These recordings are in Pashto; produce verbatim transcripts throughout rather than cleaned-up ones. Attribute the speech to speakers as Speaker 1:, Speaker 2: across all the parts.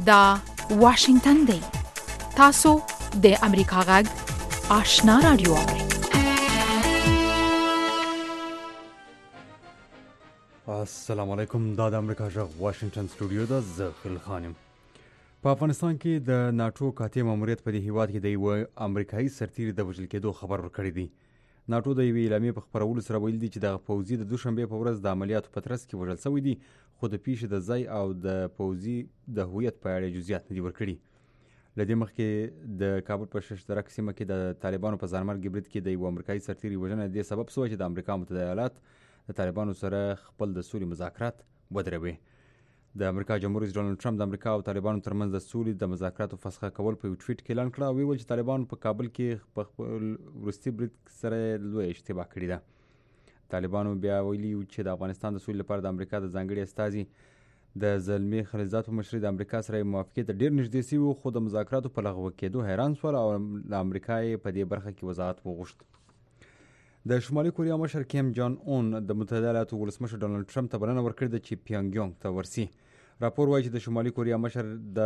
Speaker 1: دا واشنگتن دی. تاسو د امریکا غږ آشنا رادیو اورئ.
Speaker 2: السلام علیکم. دا د امریکا غږ واشنگتن سټوډیو ده. زه خل خانم. په افغانستان کې د ناټو کاتې ماموریت په دې هیواد کې د یو امریکایي سرتیري د وژل کېدو خبر ورکړی دی. ناټو د یوې اعلامیې په خپرولو سره ویلي دي چې د پوځي د دوشنبې په ورځ د عملیاتو په ترڅ کې وژل شوی دي، خو د پیښې د ځای او د پوځي د هویت په اړه جزئیات نه دي ورکړي. له دې مخکې د کابل په ششترک سیمه کې د طالبانو په ځانمرګي برید کې د یو امریکایي سرتیري وژنه دې سبب شوه چې د امریکا متحده ایالات د طالبانو سره خپل د سولې مذاکرات ودروي. د امریکا جمهور رئیس ډونالډ ټرمپ د امریکا او طالبانو ترمنځ د سولې د مذاکراتو فسخه کول په یو ټویټ کې اعلان کړ او ویل چې طالبانو په کابل کې په خپل وروستي برید سره لویه اشتباه کړې ده. طالبانو بیا ویلي چې د افغانستان د سولې لپاره د امریکا د ځانګړي استازي د زلمي خلیلزاد په مشرۍ د امریکا سره موافقې ته ډېر نږدې شوي وو، خو د مذاکراتو په لغوه کېدو حیران شول او له امریکا یې په دې برخه کې وضاحت وغوښت. د شمالي کوریا مشر کیم جان اون د متحده ایالاتو ولسمشر ډونالډ ټرمپ ته بلنه ورکړې ده چې پیونګ یانګ ته ورسي. راپور وایي چې د شمالي کوریا مشر د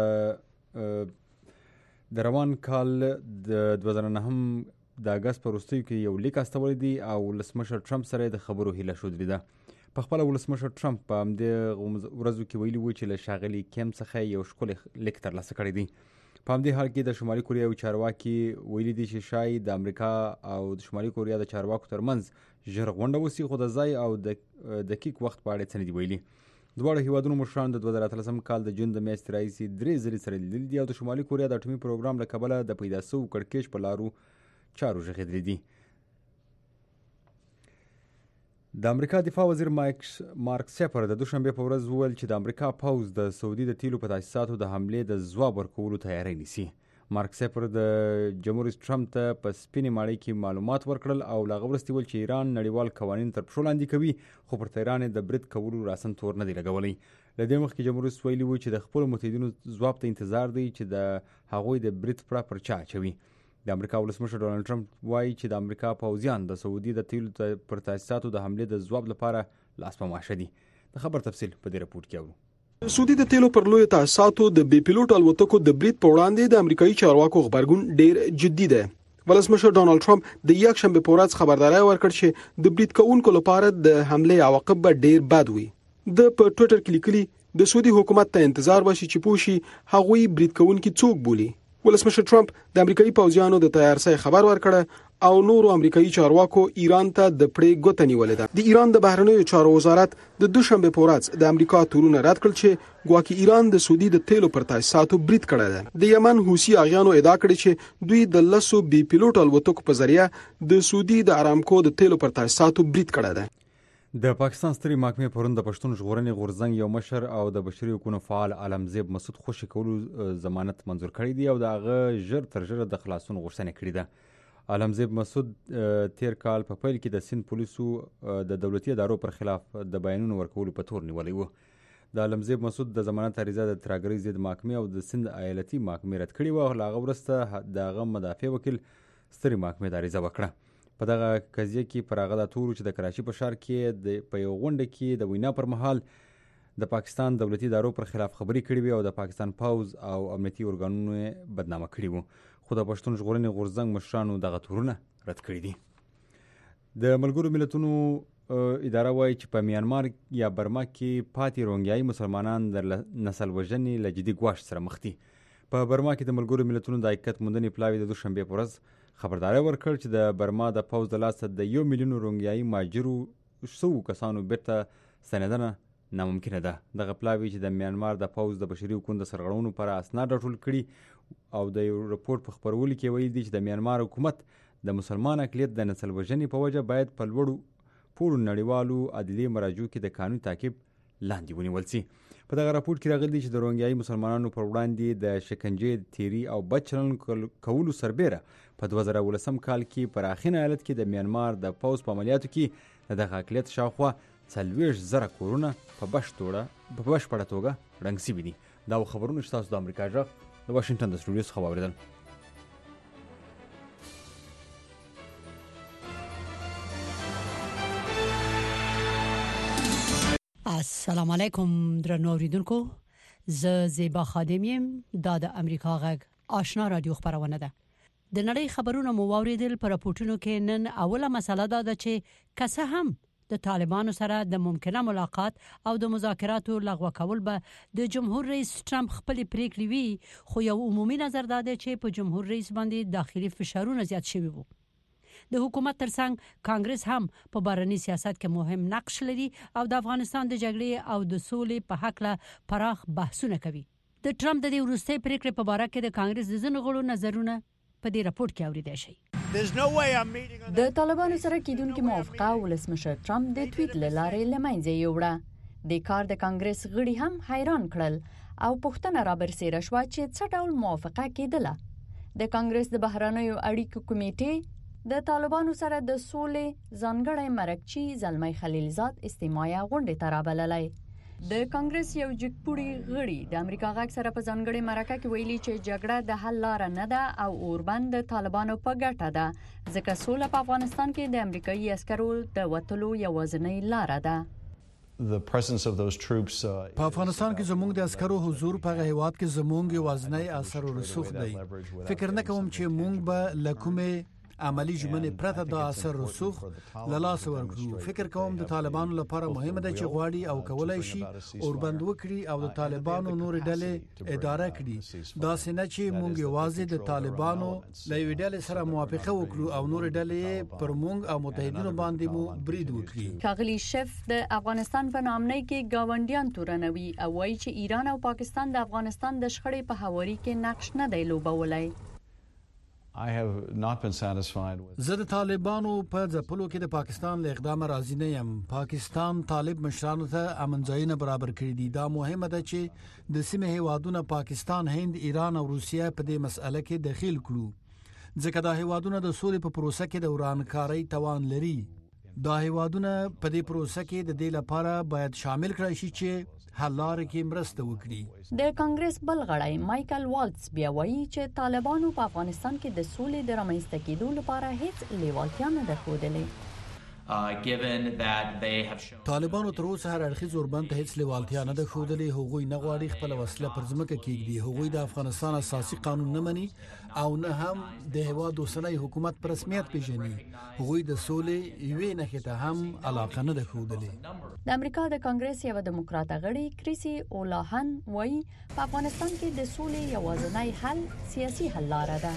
Speaker 2: د روان کال د دوه زره نهم د اګست په وروستیو کې یو لیک استولی دی او ولسمشر ټرمپ سره د خبرو هیله ښودلې ده. په خپله ولسمشر ټرمپ په همدې ورځو کې ویلي وو چې له ښاغلي کیم څخه یو ښکلی لیک ترلاسه کړی دی. په همدې حال کې د شمالي کوریا یو چارواکي ویلي دي چې شاید د امریکا او د شمالي کوریا د چارواکو ترمنځ ژر غونډه وسي، خو د ځای او د دقیق وخت په اړه څه نه دي ویلي. دواړو هیوادونو مشرانو د دوه زره اتلسم کال د جون د میاشتې راهیسې درې ځلې سره لیدلي دي او د شمالي کوریا د اټومي پروګرام له کبله د پیدا شوو کړکېچ په لارو چارو غږېدلي دي. د امریکا دفاع وزیر مایک مارک سیپر د دوشنبې په ورځ وویل چې د امریکا پوځ د سعودي د تیلو په تاسیساتو د حملې د ځواب ورکولو تیاری نیسي. مارک سیپر د جمهور رئیس ټرمپ ته په سپینې ماڼۍ کې معلومات ورکړل او له هغه وروسته ویل چې ایران نړیوال قوانین تر پښو لاندې کوي، خو پر تهران یې د برید کولو راسن تور نه دی لګولی. له دې مخکې جمهور رئیس ویلي و چې د خپلو متحدینو ځواب ته انتظار دی چې د هغوی د برید پړه پر چا اچوي. د امریکا ولسمشر ډونالډ ټرمپ وایي چې د امریکا پوځیان د سعودي د تیلو پر تاسیساتو د حملې د ځواب لپاره لاس په ماشه دي. د خبر تفصیل په دې رپورټ کې اورو.
Speaker 3: سعودي د تیلو پر لوی تاسیساتو د بې پیلوټ الوتکو د برید په وړاندې د امریکایي چارواکو غبرګون ډیر جدي دی. ولسمشر ډونالډ ټرمپ د یکشنبه په ورځ خبرداري ورکړ چې د برید کوونکو لپاره د حملې عواقب به ډیر بد وي. د په ټوئیټر کې لیکلي د سعودي حکومت ته انتظار وشي چې پوښي هغوی برید کوونکي څوک بولي. ولسمشر ټرمپ د امریکایي پوځیانو د تیارسۍ خبر ورکړ او نورو امریکایي چارواکو ایران ته د پړې ګوته نیولې ده. د ایران د بهرنیو چارو وزارت د دوشنبه په ورځ د امریکا تورونه رد کړل چې ګواکې ایران د سعودي د تیلو پر تاسیساتو برید کړی دی. د یمن حوثي اغیانو ادعا کړې چې دوی د لسو بې پیلوټ الوتکو په ذریعه د سعودي د ارامکو د تیلو پر تاسیساتو برید کړی دی.
Speaker 2: د پاکستان سترې محکمې پرون د پښتون ژغورنې غورځنګ یو مشر او د بشري حقوقو فعال عالمزیب مسعود خوشي کولو ضمانت منظور کړی دی او د هغه ژر تر ژره د خلاصون غوښتنه کړې ده. عالمزیب مسعود تیر کال په پیل کې د سند پولیسو د دولتي ادارو پر خلاف د بیانونو ورکولو په تور نیولی و. د عالمزیب مسعود د ضمانت عریضه د ترهګرۍ ضد محکمې او د سند ایالتي محکمې رد کړې وه او له هغه وروسته د هغه مدافع وکیل سترې محکمې د عریضه وکړه. په دغه قضیه کې پر هغه دا تور چې د کراچي په ښار کې د په یو غونډه کې د وینا پر مهال د پاکستان دولتي ادارو پر خلاف خبرې کړې وې او د پاکستان پوځ او امنیتي ارګانونو یې بدنامه کړي وو، خو د پښتون ژغورنې غورځنګ مشرانو دغه تورونه رد کړي دي. د ملګرو ملتونو اداره وایي چې په میانمار یا برما کې پاتې روهنګیایي مسلمانان د نسل وژنې له جدي ګواښ سره مخ دي. په برما کې د ملګرو ملتونو د حقیقت موندنې پلاوي د دوشنبې په ورځ خبرداری ورکړ چې د برما د پوځ د لاسه د یو میلیون روهنګیایي مهاجرو شوو کسانو بیرته ستنېدنه ناممکنه ده. دغه پلاوي چې د میانمار د پوځ د بشري حقوقو د سرغړونو پر اسناد راټول کړي او د یو رپورټ په خپرولو کې ویلي دي چې د میانمار حکومت د مسلمان اقلیت د نسل وژنې په وجه باید په لوړو پوړو نړیوالو عدلي مراجعو کې د قانون تعقیب لاندې ونیول شي. په دغه راپورټ کې راغلي دي چې د روهنګیایي مسلمانانو پر وړاندې د شکنجې، تیري او بد چلند کولو سربیره په دوه زره ولسم کال کې په راخین ایالت کې د میانمار د پوځ په عملیاتو کې د دغه اقلیت شاوخوا څلوېښت زره کورونه په بشپړه توګه ړنګ شوي دي. دا خبرونه چې تاسو د امریکا غږ د واشنګټن د سټوډیو څخه واورېدل.
Speaker 4: السلام علیکم درنو اوریدونکو، ز زیبا خادمیم د امریکا غږ آشنا رادیو خبرونه ده. د نړۍ خبرونه مو واوریدل. پر راپورټونو کې نن اوله مسله دا ده چې کسه هم د طالبانو سره د ممکنه ملاقات او د مذاکراتو لغوه کول به د جمهور رئیس ټرمپ خپل پریکړې وي، خو یو عمومي نظر دا ده چې په جمهور رئیس باندې داخلي فشارونه زیات شوي وو. د حکومت ترڅنګ کانګرس هم په بهرني سیاست کې مهم نقش لري او د افغانستان د جګړې او د سولې په حق له پراخ بحثونه کوي. د ټرمپ د دې وروستي پریکړې په اړه کې د کانګرس د ځینو غړو نظرونه په دې راپورټ کې اوریدل شي.
Speaker 5: د طالبانو سره کېدونکو موافقه ولسمشر ټرمپ د ټویټ لارې لمنځه یوړه. د کار د کانګرس غړي هم حیران کړل او پوښتنه را برسېره شوه چې څه ډول موافقه کېدله. د کانګرس د بهرنیو اړیکو کمیټې د طالبانو سره د سولې ځانګړی مرکچی زلمی خلیلزاد استماعي غونډه ترابللای. د کانګرس یو جګپوړي غړي د امریکا غږ سره په ځانګړي مرکه کې ویلي چې جګړه د حل لار نه ده او اوربند د طالبانو په ګټه ده، ځکه سوله په افغانستان کې د امریکایي عسکرو د وټلو یوازینۍ لار ده.
Speaker 6: په افغانستان کې زموږ د عسکرو حضور په هیواد کې زموږ یوازینۍ اثر او رسوخ دی. فکر نه کوم چې موږ به لکومه عملی ژمنې پرته د اثر رسوخ لاس ورکړو. فکر کوم د طالبانو لپاره مهمه ده چې غواړي او کولای شي اوربند وکړي او د طالبانو نور ډلې اداره کړي. دا سینه چې مونږ یوازې د طالبانو لوي ډلې سره موافقه وکړو او نور ډلې پر مونږ او متحدینو باندې مو برید وکړي.
Speaker 5: کاغلی شف د افغانستان په نامنۍ کې گاونډیان تورنوي او وایي چې ایران او پاکستان د افغانستان د شخړې په هواري کې نقش نه دی لوبولای.
Speaker 6: زه د طالبانو په ځپلو کې د پاکستان له اقدام راضي نه یم. پاکستان طالب مشرانو ته امنځایونه برابر کړی دي. دا مهمه ده چې د سیمه هیوادونو پاکستان، هند، ایران او روسیه په دې مسأله کې دخیل کړو، ځکه دا هیوادونه د سولې په پروسه کې د ورانکارۍ توان لري. دا هیوادونه په دې پروسه کې د دې لپاره باید شامل کړي شي چې حل لارې کې مرسته وکړي.
Speaker 5: د کانګرس بل غړی مایکل والټس بیا وایي چې طالبانو په افغانستان کې د سولې د رامنځته کېدو لپاره هیڅ لیوالتیا نه درلودلې.
Speaker 6: طالبانو تر اوسه هر اړخیز اوربند ته هیڅ لیوالتیا نه ده ښودلې. هغوی نه غواړي خپل وسله پر ځمکه کېږدي. هغوی د افغانستان اساسي قانون نه مني او نه هم د هیواد اوسنی حکومت پر رسمیت پیژني. هغوی د سولې یوې نښې ته هم علاقه نه ده ښودلې.
Speaker 5: د امریکا د کانګرس یو دیموکرات غړي کریسي اولاهن وایي په افغانستان کې د سولې یوازینی حل سیاسي حل لار ده.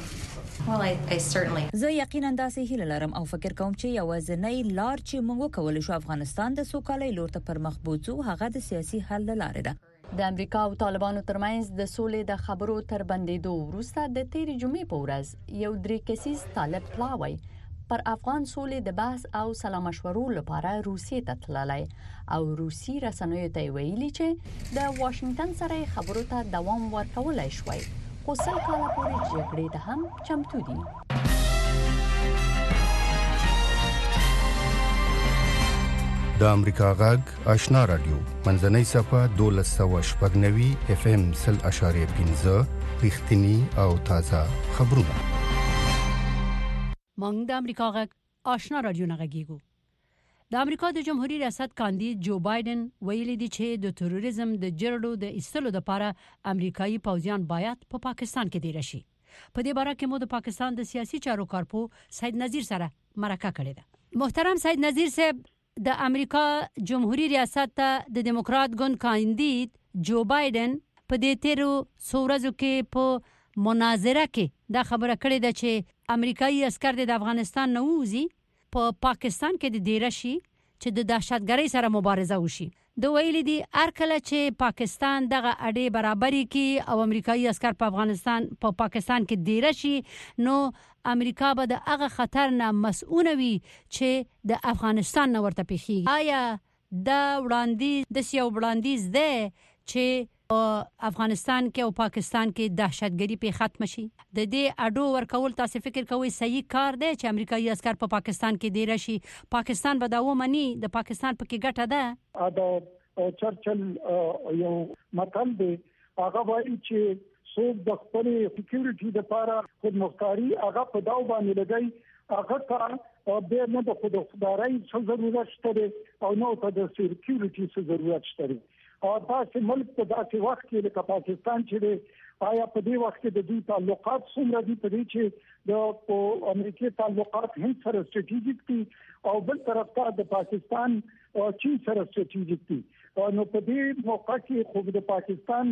Speaker 7: زه یقینا داسې هیله لرم او فکر کوم چې یوازینی لار چې موږ وکولای شو افغانستان د سوکالۍ لور ته پرمخ بوځو هغه د سیاسي حل لاره ده.
Speaker 5: د امریکا او طالبانو ترمنځ د سولې د خبرو تر بندېدو وروسته د تېرې جمعې په ورځ یو درې کسیز طالب پلاوی پر افغان سولې د بحث او سلا مشورو لپاره روسیې ته تللی او روسي رسنیو ته ویلي چې د واشنگټن سره خبرو ته دوام ورکولای شوی، خو سل کاله پورې جګړې ته هم چمتو دي.
Speaker 8: د امریکا غږ آشنا رادیو منځنۍ صفحه دولس سوه شپږ نوي اف ام سل اشاریه پنځه رښتینی او تازه خبرونه.
Speaker 4: مونږ د امریکا غږ آشنا رادیو نه غږیږو. د امریکا د جمهوریت ریاست کاندید جو بایدن ویلي دی چې د تروریزم د جرړو د ایستلو لپاره امریکایي پوځیان باید په پا پاکستان کې دی راشي. په دې باره کې مو د پاکستان د سیاسي چارو کارپو سید نذیر سره مرکه کړې ده. محترم سید نذیر صاحب، د امریکا جمهوریت ریاست ته د دیموکرات ګوند کاندید جو بایدن په دې تیرو څورزو کې په مناظره کې دا خبره کړې ده چې امریکایي عسكر د افغانستان نه وځي، په پاکستان کې د دیره شي چې د دهشتګرۍ سره مبارزه وشي. د ویلي دي هر کله چې پاکستان دغه اډې برابرۍ کې او امریکایي عسكر په افغانستان په پا پاکستان کې دیره شي، نو امریکا به د هغه خطر نه مسؤل وي چې د افغانستان نه ورته پیښیږي. آیا دا وړاندیز د سیاو وړاندیز ده چې افغانستان کې او پاکستان کې دهشتګری په ختم شي؟ د دې اډو ورکول تاسو فکر کوئ صحیح کار دی چې امریکایي عسكر په پاکستان کې دی راشي؟ پاکستان به دا ومني؟ د پاکستان په کې ګټه ده؟
Speaker 9: دا چرچل یو متل دی، هغه وایي چې څوک د خپل سکیورټي لپاره خودمختاري هغه په داو باندې لګي، هغه ته به نه د خودمختارۍ څه ضرورت شته او نه د سکیورټي څه ضرورت شته. او داسې ملک په داسې وخت کې لکه پاکستان چې آیا په دې وخت کې د دوی تعلقات څومره دي په دې چې د امریکای تعلقات هم سره ستراتیژیک دي او بل طرف ته د پاکستان او چین سره ستراتیژیک دي نو په دې موقع کې خو د پاکستان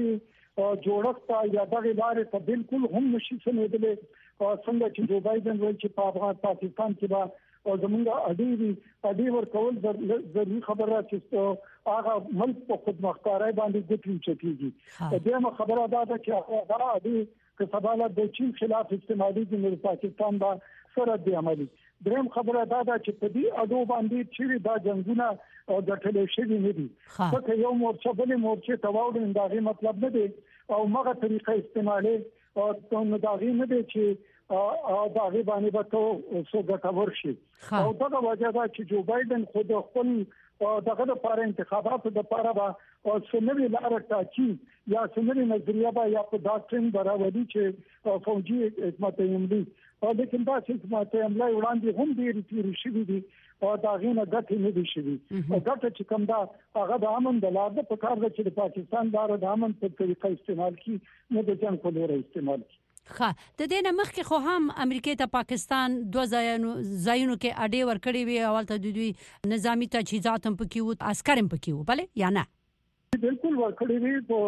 Speaker 9: دغه جوړښت یا دغه لارې ته بالکل هم نشي سمېدلې څنګه چې جو بایدن وایي چې په افغان پاکستان کې به او زمونږ اډې اډې ورکول ضروري خبره چې هغه ملک په خودمختارۍ باندې ګټي چتیږي دغه خبره دا ده چې هغه اډې که سباله د چین خلاف استعمالي د پاکستان با سره دی عملي دریم خبره دا ده چې په دې اډو باندې چې دا جنگونه غټلې شوی نه دي ځکه یو مورچه بلې مورچه تواوډ انداغي مطلب نه دی او مغه طریقه استعمالي او نو داغي نه دی چې او داغي باندې به تو سو ګټور شي او دا وجه دا چې جو بایدن خود خپل دغه لپاره انتخاباتو د لپاره با سمري لار ټاکي یا سمري نظریه با یا په داکټرین براولي چې فوجي حکومت عملی او لیکن دا چې حکومت عملی وړاندې هم ډېر تیری شوی دي او دا غینه ګټه نه دي شوی او ګټه چې کوم دا هغه د امن د لار د پکار د چې د پاکستان دار د امن په طریقه استعمال کی نه د جنگ په لور استعمال کی
Speaker 4: خا د دې نه مخکې خو هم امریکای ته پاکستان دوه ځایونو ځایونو کې اډې ورکړې وي اول ته د دوی نظامی تجهیزات هم پکې وو عسكر هم پکې وو بله یا نه
Speaker 9: بالکل ورکړې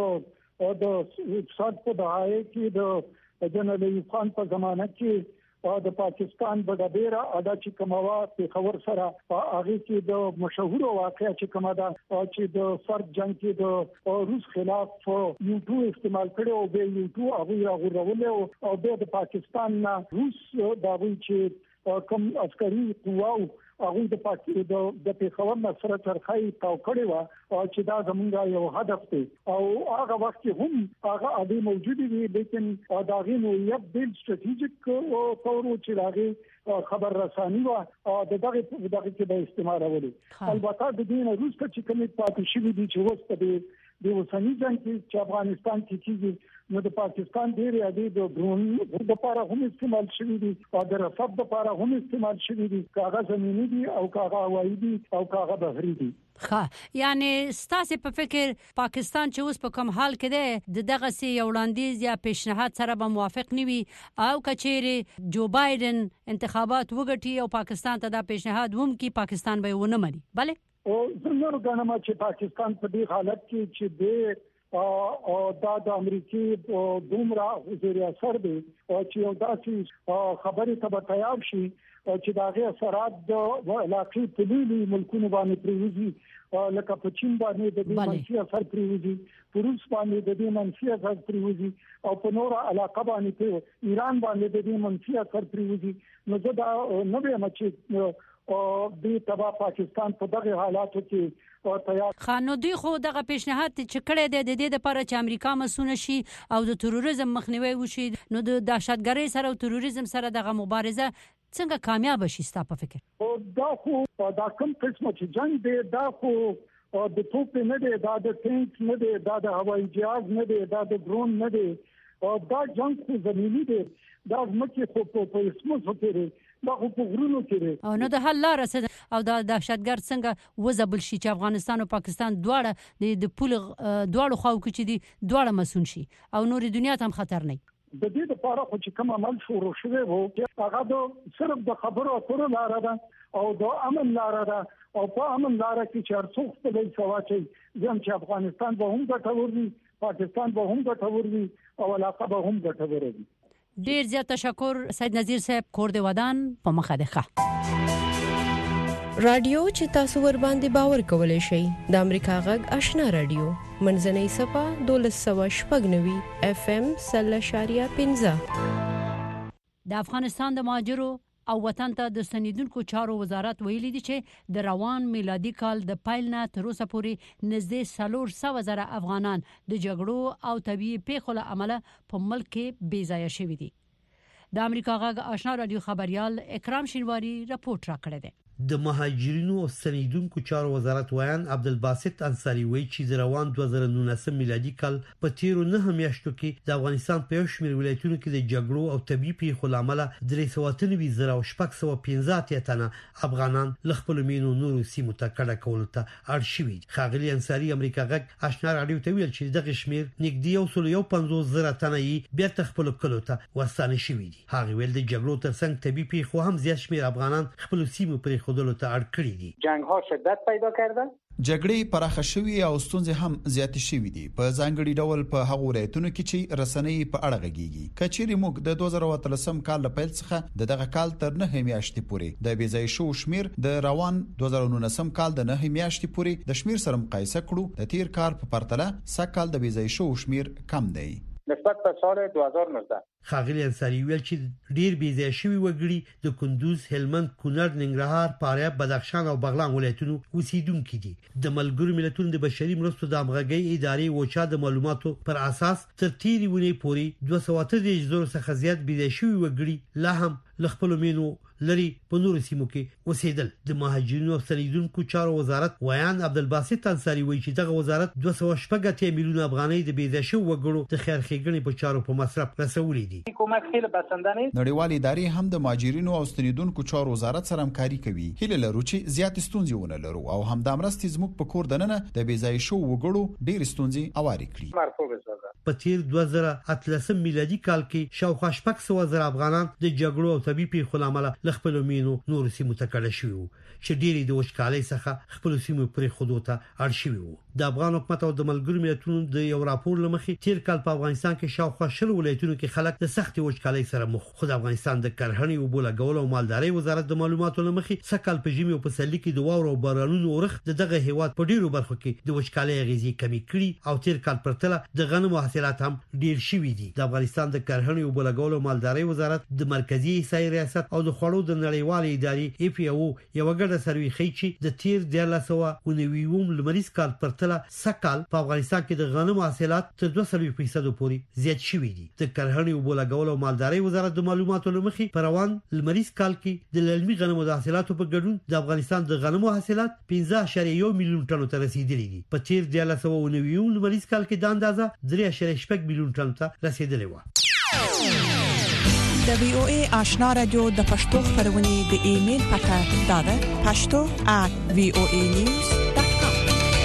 Speaker 9: وي او د صد په دهایي کې د جنرال ایوب خان په زمانه کې او د پاکستان بډابیرا ادا چې کومه په خبر سره هغه کې د مشهور واقعیا چې کومه دا چې د فرد جنگ کې د روس خلاف یو ټو استعمال کړي او به یو ټو هغه راغورول او د پاکستان نه روس دا وی چې کوم عسکري قواو هغه د پاکستان د پیښور نه سره ترخی تاو کړي وا چې دا زمونږ یو هدف دی او هغه وخت هم هغه اړې موجود دي لیکن دا غي نو یو بل ستراتیژیک تور چې راغی خبر رساني وا د دغه دغه کې به استعمالولي البته د دین روس ته چې کومې پاتې شي دي چې وسته د وسنی جنگ چې افغانستان کې کیږي نو د پاکستان ډېر یادې د ډرون د لپاره هم استعمال شوی دي او د رصد لپاره هم استعمال شوی دي کاغذ زمینی دي او کاغذ هوایی دي او کاغذ بحري دي
Speaker 4: ها یعنی ستاسو په فکر پاکستان چې اوس په کوم حال کې ده دغه سي وړاندیز یا پیشنهاد سره به موافق نیوي او کچېره جو بایدن انتخابات وګټي او پاکستان ته دا پیشنهاد هم کې پاکستان به ونه مني بله
Speaker 9: او زموږ غواړم چې پاکستان په دې حالت کې چې د او دا د امریکای دومره وزیر اثر دی او چې یو داسې خبرې ته به تیار شي چې دا غي اثرات د علاقې په لوی ملکونو باندې پریوزي لکه په چین باندې د دې منفي اثر پریوزي په روس باندې د دې منفي اثر پریوزي او په نور علاقه باندې په ایران باندې د دې منفي اثر پریوزي نو دا نو به مچ او د تبا پاکستان په دغه حالاتو کې او تیار
Speaker 4: خانو دوی خو دغه پیشنهاد چې کړی دی د دې لپاره چې امریکا مسونه شي او د تروریزم مخنیوي وشي نو د دهشتګرۍ سره او تروریزم سره دغه مبارزه څنګه کامیاب شي ستاسو په فکر
Speaker 9: او دا خو دا کوم قسمه چې جنگ دی دا خو د توپ نه دی دا د ټینک نه دی دا د هوایي جهاز نه دی دا د ډرون نه دی او دا جنگ خو زمینی دی دا ځمکې خو په اسمو کې دا خو په غرونو کې
Speaker 4: او نو د حل لار څه او د دهشتګر څنګه وزبل شي چې افغانستان او پاکستان دواړه د پول دواړو خواو کې چې دي دواړه مسون شي او نور دنیا ته هم خطر نه
Speaker 9: د دې لپاره خو چې کوم عمل شروع شوی وو هغه د صرف د خبرو اترو لار ده او د امن لار ده او په امن لار کې چې ارڅوخ په دې سواچي ځم چې افغانستان به هم ګټور وي پاکستان به هم ګټور وي او علاقه به هم ګټور وي
Speaker 4: ډیر زیات تشکر سید نذیر صاحب کور دی ودان په مخه ده
Speaker 10: رادیو چې تاسو ور باندې باور کولای شئ د امریکا غږ آشنا رادیو منځنۍ صفه دولس سو شپږ اف ام صلی شاریه پنځه
Speaker 4: د افغانستان د مهاجرو او وطن ته د ستنیدونکو چارو وزارت ویلي دی چې د روان میلادي کال د پایل نه تر اوسه پورې نږدې څلور سوه زره افغانان د جګړو او طبيعي پیښو له امله په ملک کې بې ځایه شوي دي. د امریکا غږ آشنا رادیو خبريال اکرام شینواری رپورټ راکړی دی.
Speaker 11: د مهاجرینو او ستنیدونکو چارو وزارت ویان عبدالباسط انصاری وایي چې د روان دوه زره نولس میلادي کال په تیرو نه میاشتو کې د افغانستان په یو شمېر ولایتونو کې د جګړو او طبي پیښو لامل درې سوه اته نوي زره او شپږ سوه پنځه اتیا تنه افغانان له خپلو مینو نورو سیمو ته کډه کولو ته اړ شوي. ښاغلي انصاري امریکا غږ آشنا راډیو ته ویل چې دغه شمېر نږدې یو سل یو پنځوس زره تنه یې بیرته خپلو کلو ته ورستانه شوي دي. هغه ویل د جګړو ترڅنګ طبي پیښو هم زیات شمېر افغانان خپلو سیمو پرېښودلو ته اړ کړي دي.
Speaker 12: جنگ‌ها شدت پیدا کردن،
Speaker 13: جګړې پراخه شوې او ستونزې هم زیاتې شوې دي په ځانګړي ډول په هغو ولایتونو کې چې رسنۍ په اړه غږیږي. کچېرې موږ د دوه زره اتلسم کال له پیل څخه د دغه کال تر نه میاشتې پورې د بېځای شو شمیر د روان دوه زره نولسم کال د نه میاشتې پورې د شمیر سره مقایسه کړو، د تیر کال په پرتله سږ کال د بېځای شو شمیر کم دی
Speaker 12: نسبت به سال دوه هزار و نوزده.
Speaker 11: ښاغلي انصاري ویل چې ډیر بېځای شوي وګړي د کندوز، هلمند، کونړ، ننګرهار، فاریاب، بدخشان او بغلان ولایتونو اوسیدونکي دي. د ملګرو ملتونو د بشري مرستو د همغږۍ ادارې وچا د معلوماتو پر اساس تر تیرې ونې پورې دوه سوه اته دېرش زره څخه زیات بېځای شوي وګړي لا هم له خپلو مینو لري په نورو سیمو کې اوسېدل. د مهاجرینو او ستنیدونکو چارو وزارت ویان عبدالباسط انصاري وایي چې دغه وزارت دوه سوه شپږ اتیا میلیونه افغانۍ د بېځای شوو وګړو د خیر ښېګڼې په چارو په مصرف رسولي دي.
Speaker 12: حکومت خیلی بسنده نیست.
Speaker 13: نړیوالې ادارې هم د مهاجرینو او ستنیدونکو چارو وزارت سره همکاري کوي. هیله لرو چې زیات ستونزې ونه لرو او همدا مرستې زموږ په کور دننه د بېځای شوو وګړو ډېر ستونزې اوارې کړي.
Speaker 12: مرفوع بسازه.
Speaker 11: په تیر دوه زره اتلسم میلادي کال کې شاوخوا شپږ سوه زره افغانان د جګړو او طبي پیښو له امله له خپلو مینو نورو سیمو ته کډه شوي وو چې ډېری د وچکالۍ څخه خپلو سیمو پرېښودو ته اړ شوي وو. د افغان حکومت او د ملګرو ملتونو د یو راپور له مخې تیر کال په افغانستان کې شاوخوا شل ولایتونو کې خلک د سختې وچکالۍ سره مخ. خو د افغانستان د کرهڼې، اوبو لګولو او مالدارۍ وزارت د معلوماتو له مخې سږ کال په ژمي او پسرلي کې د واورو او بارانونو اورښت د دغه هیواد په ډېرو برخو کې د وچکالۍ اغېزې کمې کړي او تیر کال پرتله د غنمو حاصلات هم ډېر شوي دي. د افغانستان د کرهڼې، اوبو لګولو او مالدارۍ وزارت د مرکزی احصایې ریاست او د خوړو د نړیوالې ادارې ای پی او یو ګډه سروې ښیي چې د تیر دیارلس سوه اوه نوي لمریز کال پرتله سږ کال په افغانستان کې د غنمو حاصلات تر دوه څلوېښت فیصده پورې زیات شوي دي. د کرهڼې، اوبو لګولو او مالدارۍ وزارت د معلوماتو له مخې په روان لمریز کال کې د للمي غنمو د حاصلاتو په ګډون د افغانستان د غنمو حاصلات پنځه اعشاریه یو میلیون ټنو ته رسیدلي دي. په تیر دیارلس سوه اوه نوي لمریز کال کې دا اندازه درې اعشاریه شپږ میلیون ټنو ته رسیدلې وه.
Speaker 14: د وی او ای آشنا رادیو د پښتو خبرونه د ایمیل پته دا ده پښتو at v o a news dot com.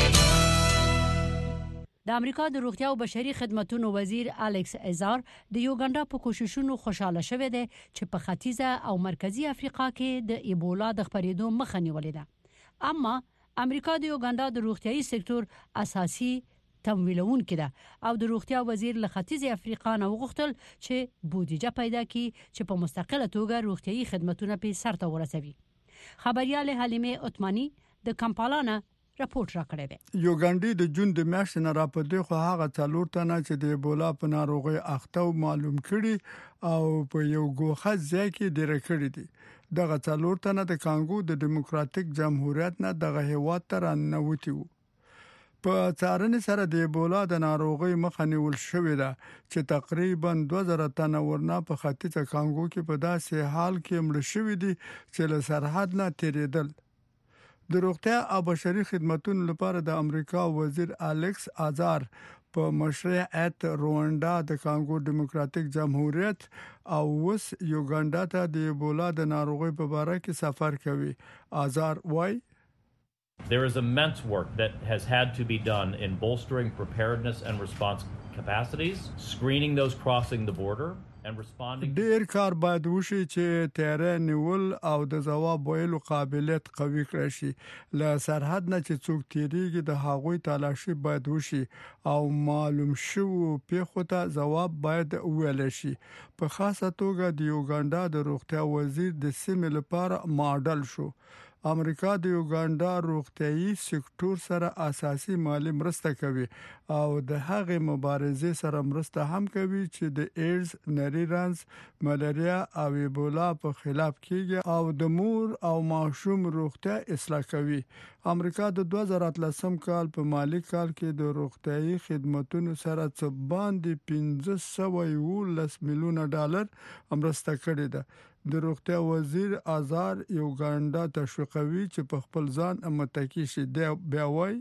Speaker 4: د امریکا د روغتیا او بشري خدماتو وزیر الکس ازار د یوګاندا په کوششونو خوشاله شوه دی چې په ختیځه او مرکزی افریقا کې د ایبولا د خپرېدو مخه نیولې ده. اما امریکا د یوګاندا د روغتيایي سکتور اساسي تمویلون کړه او د روغتیا وزیر له ختیځ افریقا نه وغوښتل چې بودیجه پیدا کړي چې په مستقله توګه روغتيایي خدماتونه په سر ته ورسوي. خبريال حلیمه عثماني د کمپالا نه راپورټ راکړی دی.
Speaker 15: یوګانډي د جون د میاشتې نه راپدې خو هغه څلور تنه چې د ایبولا په ناروغي اخته معلوم کړي او په یو ګوښه ځای کې ډیر کړي دي. دغه څلور تنه د کانګو د دیموکراتیک جمهوریت نه دغه هیواد ته راننوتي وو. په څارنې سره د ایبولا د ناروغي مخه نیول شوې ده چې تقریبا دوه زره تنه ورنه په ختیځه کانګو کې په داسې حال کې مړ شوي دي چې له سرحد نه تیریدل. د روغتیا او بشري خدماتو لپاره د امریکا وزیر الکس ازار په مشرعیت رواندا د کانګو دیموکراتیک جمهوریت او وس یوګاندا ته د ایبولا د ناروغي په اړه کې سفر کوي. ازار وایي
Speaker 16: There is immense work that has had to be done in bolstering preparedness and response capacities, screening those crossing the border, and responding.
Speaker 15: ډیر کار باید وشي چې تیرې نیول او د ځواب ویلو قابلیت قوي کړی شي. له سرحد نه چې څوک تیریږي د هغوی تلاشي باید وشي او معلوم شو پیښو ته ځواب باید وویل شي. په خاصه توګه د یوګاندا د روغتیا وزیر د سیمې لپاره ماډل شو. امریکا د یوګاندا روغتيایي سکتور سره اساسي مالی مرسته کوي او د هغې مبارزې سره مرسته هم کوي چې د ایډز، نری رنځ، ملاریا او ایبولا په خلاف کیږي او د مور او ماشوم روغتیا اصلاح کوي. امریکا د دوه زره اتلسم کال په مالی کال کې د روغتيایي خدماتو سره څه باندې پنځه سوه یولس میلیونه ډالر مرسته کړې ده. د روغتیا وزیر آزار یوګاندا تشویقوي چې په خپل ځان متکی شي دی بیا وایي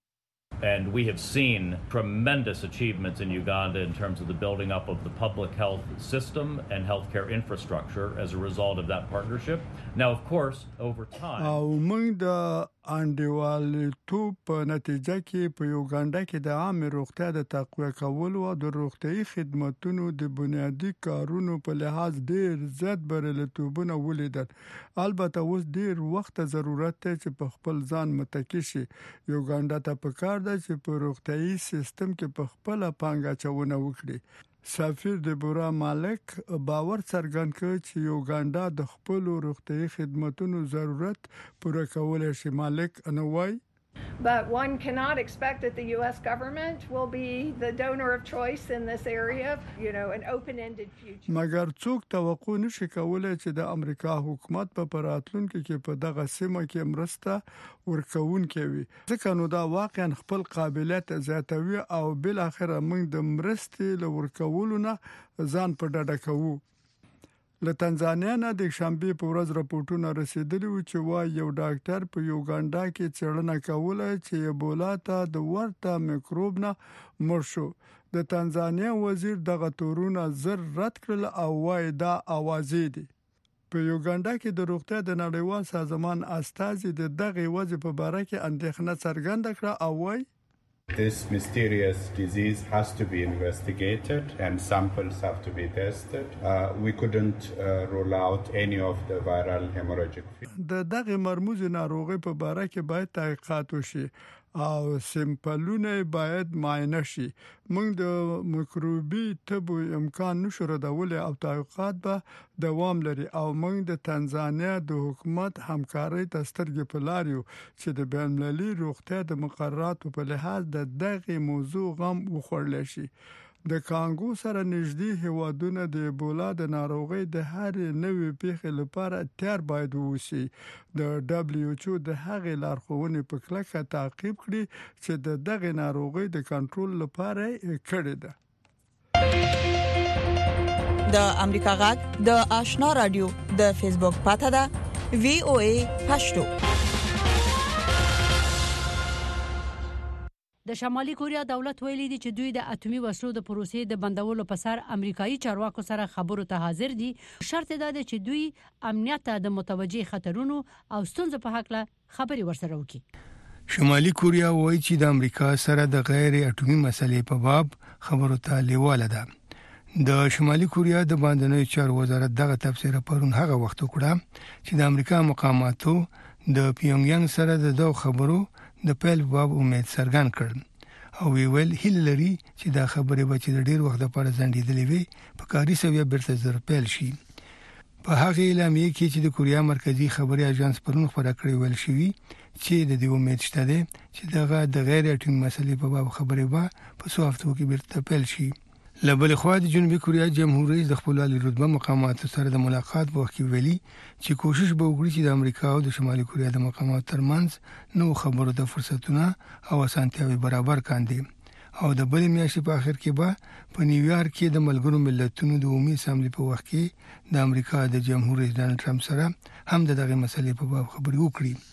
Speaker 16: And we have seen tremendous achievements in Uganda in terms of the building up of the public health system and healthcare infrastructure as a result of that partnership. Now, of course, over time...
Speaker 15: او موږ د انډیوالټوب په نتیجه کې په یوګاندا کې د عام روغتیا د تقویه کولو او د روغتيایي خدماتو د بنیادی کارونو په لحاظ ډیر زیات بریالیتوبونه ولیدل. البته اوس ډیر وخت ضرورت دی چې په خپل ځان متکی شي. یوګاندا ته پکار ده چې په روغتيایي سیستم کې په خپل پانګه چونه وکړي. سفیر دبورا مالک باور څرګند کړ چې یوګاندا د خپل روغتيایي خدماتو ضرورت پوره کولای شي. مالک انوای
Speaker 17: But one cannot expect that the U S government will be the donor of choice in this area, you know, an open-ended future.
Speaker 15: مګر څوک توقع نشي کولای چې د امریکا حکومت په پراتلونکو کې په دغه سیمه کې مرسته ورکون کوي. ځکه نو دا واقعا خپل قابلیت زیاتوي او بل اخر موږ د مرستې لورکولو نه ځان په ډډه کوو. له تنزانیا نه د شنبه په ورځ راپورټونه رسیدلي و چې وايي یو ډاکټر په یوګاندا کې څېړنه کوله چې ایبولا ته د ورته میکروب نه مړ شو. د تنزانیا وزیر دغه تورونه زر رد کړل او وايي دا اوازې دي. په یوګاندا کې د روغتیا د نړیوال سازمان استازي د دغه وضع په اړه کې اندېښنه څرګنده کړه او وايي
Speaker 18: This mysterious disease has to be investigated and samples have to be tested. Uh, we couldn't uh, rule out any of the viral hemorrhagic fever.
Speaker 15: د دغه مرموز ناروغي په اړه کې باید تحقیقات وشي او سیمپلونه باید معاینه شي. موږ د میکروبي طب امکان نشو ردول او تحقیقات به دوام لري او موږ د تنزانیا د حکومت همکاري ته سترګې په لار یو چې د بین المللي روغتیا د مقرراتو په لحاظ د دغه موضوع غم وخوړل شي. د کانګو سره نږدې هیوادونه د ایبولا د ناروغۍ د هر نوې پیښې لپاره تیار باید ووسی. د دبليو ایچ او د هغې لارښوونې په کلکه تعقیب کړي چې د دغه ناروغۍ د کنټرول لپاره کړي ده.
Speaker 14: د امریکا غږ د آشنا رادیو د فیسبوک پاته ده وی او ای پښتو.
Speaker 4: د شمالي کوریا دولت ویلي دی چې دوی د اټومي وسلو د پروسې د بندولو په سر امریکایي چارواکو سره خبرو ته حاضر دي. شرط دا دی چې دوی امنیت ته د متوجي خطرونو او ستونزو په حق له خبري ورسره وکړي.
Speaker 19: شمالي کوریا وایي چې د امریکا سره د غیر اټومي مسلې په باب خبرو ته لیواله ده. د شمالي کوریا د باندنوي چارو وزارت دغه تفسیر پرون هغه وخت وکړه چې د امریکا مقاماتو د پیونګیانګ سره د دوه خبرو د پیل باب امید څرګند کړ او ویل هیله لري چې دا خبره به چې د ډیر وخت لپاره ځنډېدلې وي په کاري سویا برته زر پیل شي. په هغه اعلامیه کې چې د کوریا مرکزی خبري اژانس پرون خبره کړې ویل شوی چې د دې امید شته ده چې دغه د غیر اټومي مسلې په باب خبره به په څو هفتو کې برته پیل شي. لبل خو د جنوبي کوریا جمهور رئیس د خپل عالی رتبه مقاماتو سره د ملاقات په وخت کې ویلي چې کوشش به وکړي چې د امریکا او د شمالي کوریا د مقاماتو ترمنځ نو خبرو ته فرصتونه او اسانتیاوي برابر کاندي او د بل میاشتې په اخر کې به په نیویارک کې د ملګرو ملتونو د عمومي اسمبلی په وخت کې د امریکا د جمهور رئیس ډانلډ ټرمپ سره هم دغه مسلې په باب خبرې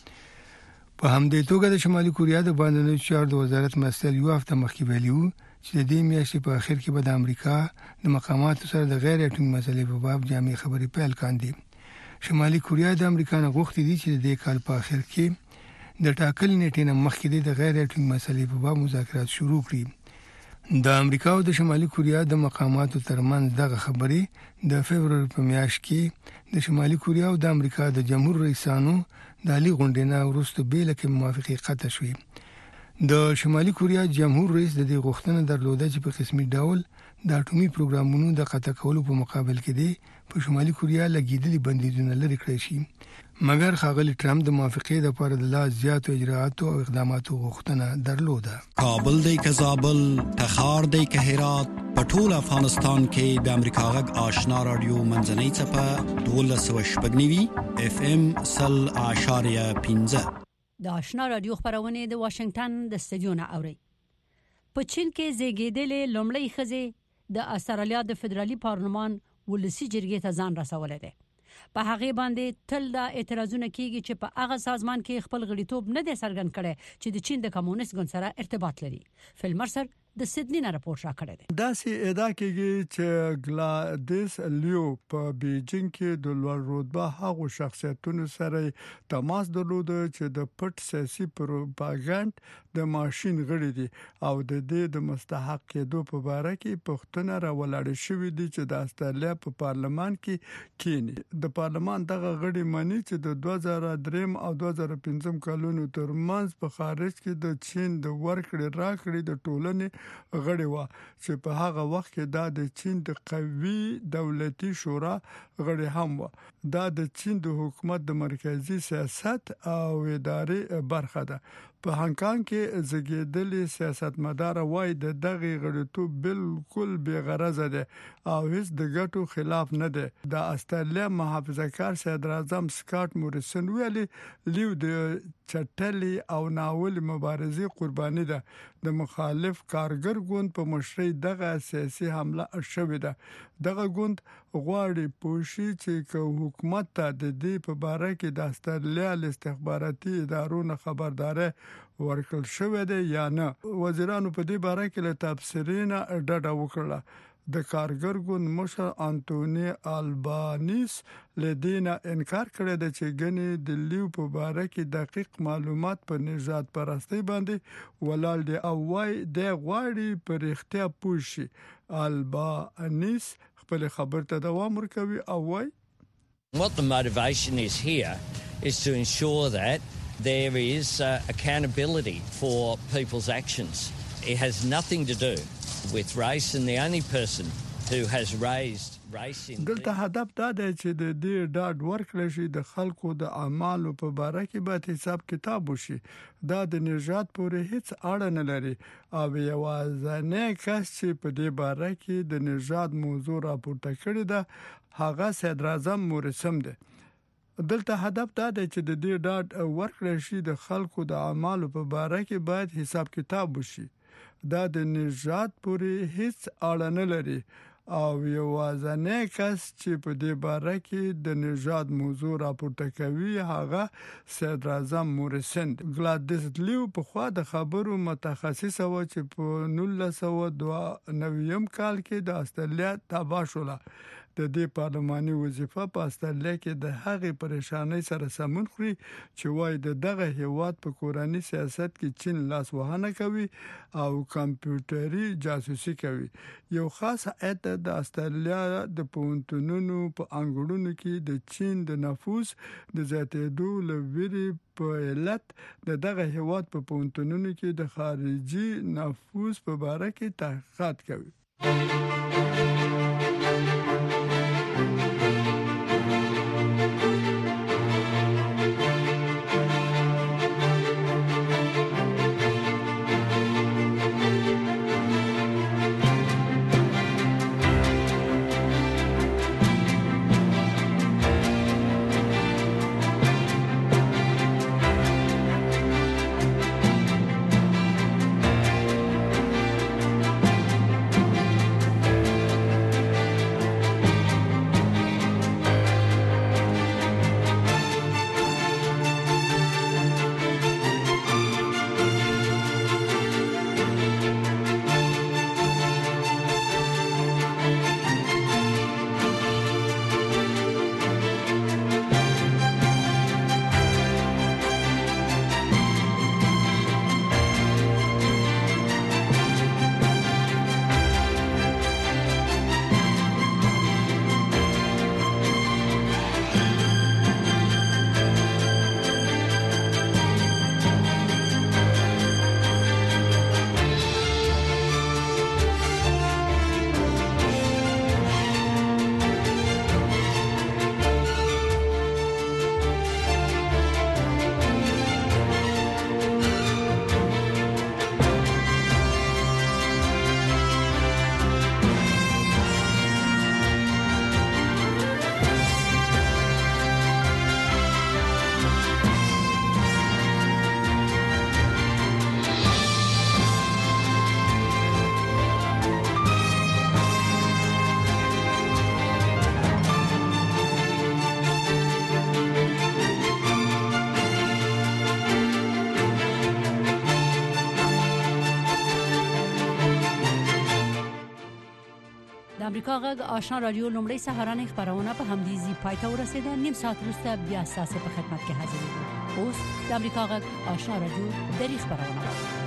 Speaker 19: وکړي. په همدې توګه د شمالي کوریا د باندنوي چارو د وزارت مسئول یو هفته مخکې ویلي چې د دې میاشتې په اخر کې به د امریکا د مقاماتو سره د غیر اټومي مسلې په باب جامع خبرې پیل کاندي. شمالي کوریا د امریکا نه غوښتي دي چې د دې کال په اخر کې د ټاکل نیټې نه مخکې د غیر اټومي مسلې په باب مذاکرات شروع کړي. د امریکا او د شمالي کوریا د مقاماتو ترمنځ دغه خبرې د فبرवरी په میاشت کې د شمالي کوریا او د امریکا د جمهور رئیسانو د عالی غونډې نه وروسته بیل کې موافقه قطع شوه. د شمالي کوریا جمهور رئیس د دې غوښتنه درلوده چې په قسمي ډول د اټومي پروګرامونو د قطع کولو په مقابل کې دی په شمالي کوریا لګیدلي بندیزونه لري کړی شي. مګر ښاغلي ټرمپ د موافقې لپاره د لا زیاتو اجراءاتو او اقداماتو غوښتنه درلوده.
Speaker 20: کابل دی که زابل، تخار دی که هرات، په ټول افغانستان کې د امریکا غږ آشنا رادیو منځنۍ څپه دولس سوه شپږ نوي اف ام سل اعشاریه پنځه.
Speaker 4: د آشنا رادیو خبرونه د واشنگټن د استودیو نه اوري. په چین کې زیږیدلې لومړی ښځه د استرالیا د فدرالي پارلمان ولسی جرګې ته ځان رسولې ده. په هغه باندې تل دا اعتراضونه کیږي چې په هغه سازمان کې خپل غړیتوب نه دی څرګند کړي چې د چین د کمونیست ګوند سره ارتباط لري. فلمرسر د سیدنی نه راپور راکړی دی.
Speaker 15: دا سي ادعا کوي چې ګلادیس لیو په بیجینګ کې د لوړ رتبه هغو شخصیتونو سره تماس درلود چې د پټ سیاسي پروپاګاندا د ماشين غړي دي او د دې د مستحق کېدو په اړه کې پښتنه راولاړ شوې دي چې د استرالیا په پارلمان کې کینی. د پارلمان دغه غړي مانی چې د دوه زره درې او دوه زره پنځه کلونو ترمنځ په خارج کې د چین د ورکړې راکړې د ټولنې غړي و چې په هغه وخت کې دا د چین د قوي دولتي شورا غړي هم و. دا د چین د حکومت د مرکزی سیاست او ادارې برخه ده. په هانګ کانګ کې زګیدلې سیاستمدار وای د دغه غړیتوب بالکل بے غرض ده او هیڅ د ګټو خلاف نه ده. د استرالیا محافظه‌کار صدر اعظم سکاټ موریسن ویلي لیو د چټلي او ناول مبارزې قرباني ده. د مخالف کارګر ګوند په مشرۍ دغه سیاسي حمله شوې ده. دغه ګوند غواړي پوښي چې حکومت ته د دې په اړه کې د استرالیا استخباراتي ادارو نه خبرداري ورکړل شوې ده یا نه. وزیرانو په دې اړه کې له تبصرې نه ډډه وکړه. د کارګر ګوند مشر انټونی البانیس لدینا انکار کړی دی چې ګنې د لیو په اړه کې دقیق معلومات په نژاد پرستی باندې ولال دی او وای د غواړي پر اختیا پوښي. البانیس خپل خبر ته دوام ورکوي او وای
Speaker 21: What the motivation is here is to ensure that there is uh, accountability for people's actions. It has nothing to do with race, and the only person who has raised race in
Speaker 15: دلته هدف دا دی چې د دې ډاډ ورکړل شي د خلکو د اعمالو په اړه کې به حساب کتاب وشي. دا د نژاد پورې هیڅ اړه نه لري او یوازینی کس چې په دې اړه کې د نژاد موضوع راپورته کړی ده هغه صدر اعظم موریسن دی. دلته هدف دا دی چې د دې ډاډ ورکړل شي د خلکو د اعمالو په اړه کې باید حساب کتاب وشي. دا د نژاد پورې هیڅ اړه نه لري او یوازینی کس چې په دې اړه کې د نژاد موضوع راپورته کوي هغه صدر اعظم موریسن. ګلادیس لیو په خوا د خبرو متخصص و چې په نولس سوه دوه نوي کال کې د استرالیا تابع شوله. د دې پارلماني وظیفه په استرالیا کې د هغې پریشانۍ سره سمون خوري چې وای د دغه هیواد په کورنی سیاست کې چین لاس وهنه کوي او کمپیوټري جاسوسي کوي. یو خاص هیئت د استرالیا د پونتونونو په انګړونو کې د چین د نفوذ د زیاتېدو لوري په علت د دغه هیواد په پونتونونو کې د خارجي نفوذ په اړه کې تحقیقات کوي.
Speaker 4: د امریکا غږ آشنا رادیو لومړی سهارنۍ خبرونه په همدې پای ته ورسیده. نیم ساعت وروسته بیا ستاسو په خدمت کې حاضر یم. اوس د امریکا غږ آشنا رادیو د خبرونه